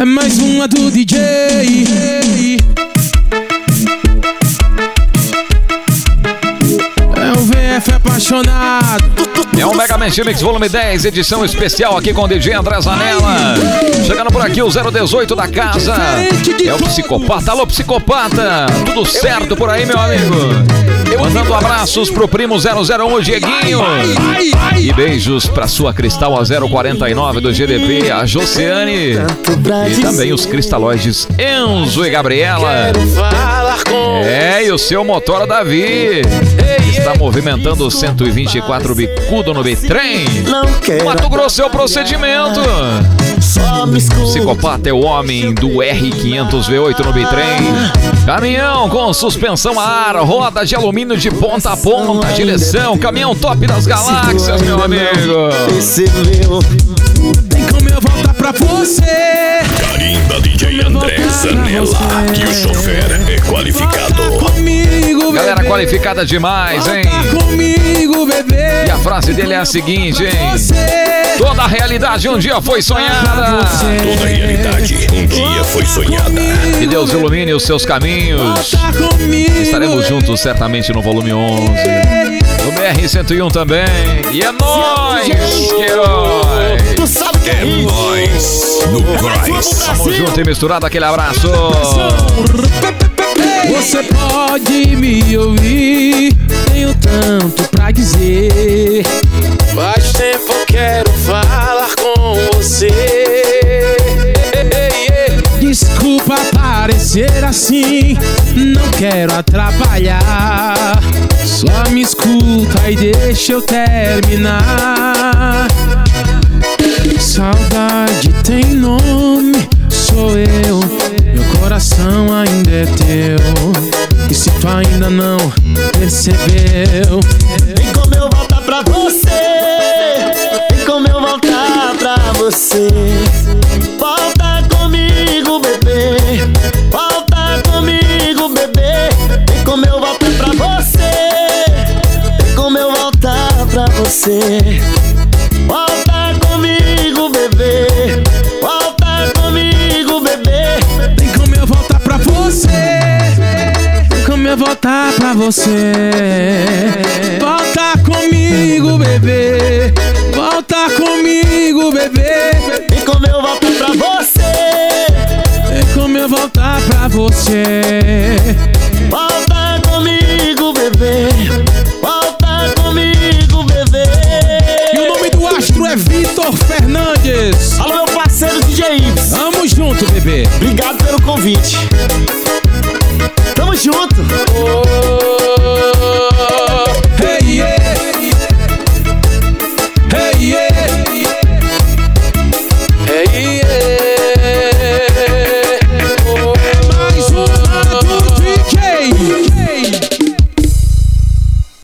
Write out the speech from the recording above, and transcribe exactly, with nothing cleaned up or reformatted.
É mais uma do D J. É o V F apaixonado. É um Mega Man Mix Volume dez, edição especial aqui com o D J André Zanella. Chegando por aqui o zero dezoito da casa. É o Psicopata. Alô, Psicopata. Tudo certo por aí, meu amigo? Mandando abraços pro primo zero zero um, o Dieguinho. E beijos pra sua Cristal A zero quarenta e nove do G D P, a Josiane. E também os cristalóides Enzo e Gabriela. É, e o seu motor Davi. Está movimentando o cento e vinte e quatro bicudo no bitrem. Mato Grosso é o procedimento. Psicopata é o homem do R quinhentos V oito no bitrem. Caminhão com suspensão a ar, roda de alumínio de ponta a ponta, direção, caminhão top das galáxias, meu amigo. Tem como eu voltar pra você. Carimba D J André Zanella, que o chofer é qualificado. Comigo, Galera bebê. qualificada demais, hein? Comigo, bebê. E a frase dele é a seguinte, hein? Toda a realidade um dia foi sonhada. Toda realidade um dia foi sonhada. Que Deus ilumine os seus caminhos. Estaremos juntos certamente no volume onze. No B R cento e um também. E é nóis, que Tu sabe que é nóis no Christ. Tamo junto e misturado, aquele abraço. Você pode me ouvir, tenho tanto pra dizer. Faz tempo quero falar com você. Desculpa parecer assim, não quero atrapalhar. Só me escuta e deixa eu terminar. Saudade tem nome, sou eu. Meu coração ainda é teu. E se tu ainda não percebeu, tem como eu voltar pra você. Tem como eu voltar pra você. Volta comigo, bebê. Volta comigo, bebê. Tem como eu voltar pra você. Tem como eu voltar pra você. Volta comigo, bebê. Volta comigo, bebê. tem como eu voltar pra você. Tem como eu voltar pra você. Volta comigo, bebê. Volta comigo, bebê. Tem como eu voltar pra você. Tem como eu voltar pra você. Volta comigo, bebê. Volta comigo, bebê. E o nome do astro é Vitor Fernandes. Alô, meu parceiro D J Ives. Tamo junto, bebê. Obrigado pelo convite. Tamo junto.